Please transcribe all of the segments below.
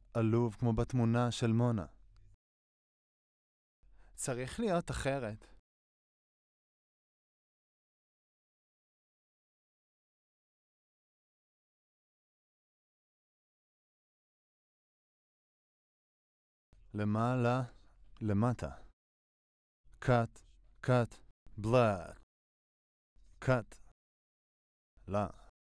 עלוב כמו בתמונה של מונה. צריך להיות אחרת. למעלה, למטה. cut, cut, black. cut. לא.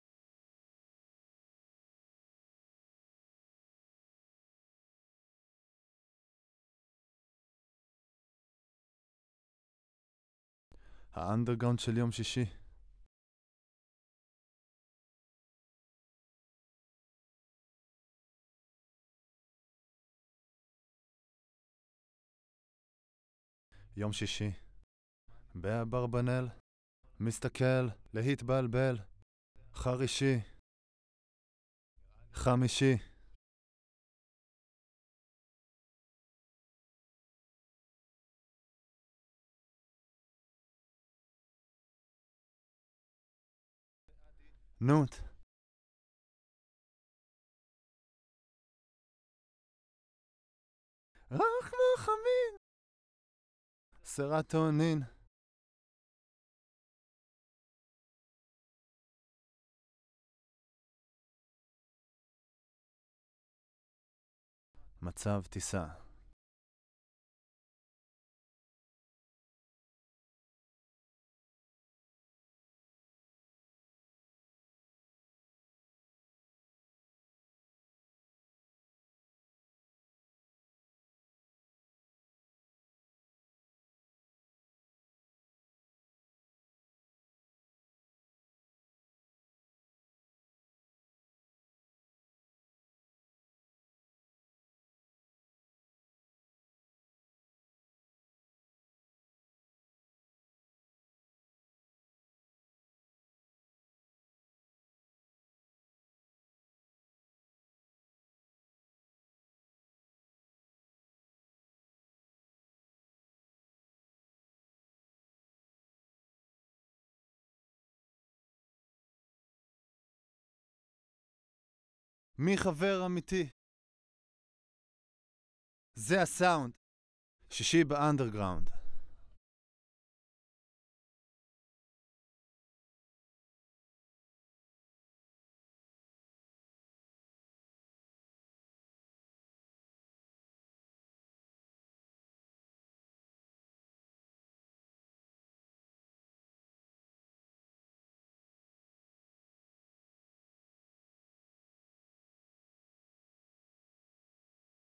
האנדרגראונד של יום שישי. יום שישי. באברבנל. מסתכל, להתבלבל. חרישי. חמישי. נוט. רך מחמין. סרטונין. מצב טיסה. מי חבר אמיתי? זה הסאונד. שישי באנדרגראונד.